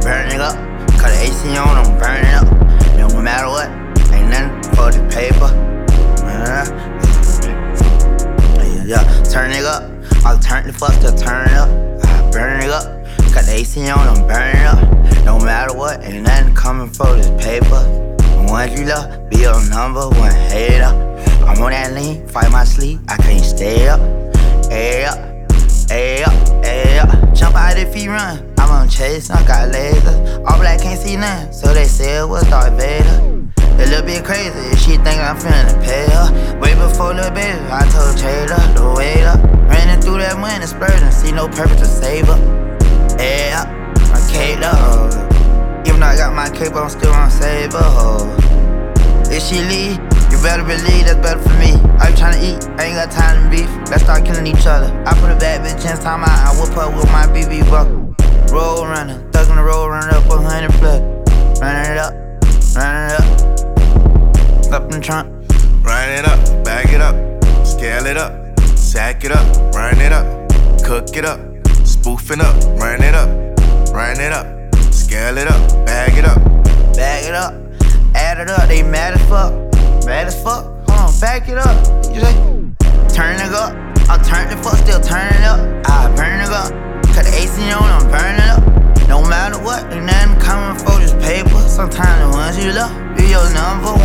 burn it up. Cut the AC on, I'm burning it up. No matter what, ain't nothing for the paper. Yeah, turn it up. I'll turn the fuck to turn it up. I burn it up. Cut the AC on, I'm burning it up. No matter what, ain't nothing coming for this paper. Once you love, be your number one hater. I'm on that lean, fight my sleep, I can't stay up. Ay up, ay up, ay up. Jump out if he run, I'm on chase, I got lasers. All black can't see nothing, so they say it was Darth Vader. A little bit crazy, she think I'm finna pay her. Way before little baby, I told Taylor to wait up. Running through that money, spurting, see no purpose to save her. Ay up, I'm caked up. Even though I got my cape, I'm still on save her. If she leave, you better believe that's better for me. I be tryna eat, I ain't got time to beef. Let's start killing each other. I put a bad bitch in time out, I whip up with my BB buckle. Roll runner, thug on the road, run up 100 plus. Running it up, running it up. Up in the trunk. Run it up, bag it up, scale it up, sack it up, run it up, cook it up, spoofing up, run it up, scale it up, bag it up. Bag it up, add it up, they mad as fuck. Mad as fuck, hold on, back it up. You say, turn it up, I'll turn the fuck, still turn it up. I burn it up, cut the AC on, I'm burning it up. No matter what, ain't nothing coming for this paper. Sometimes the ones you love be your number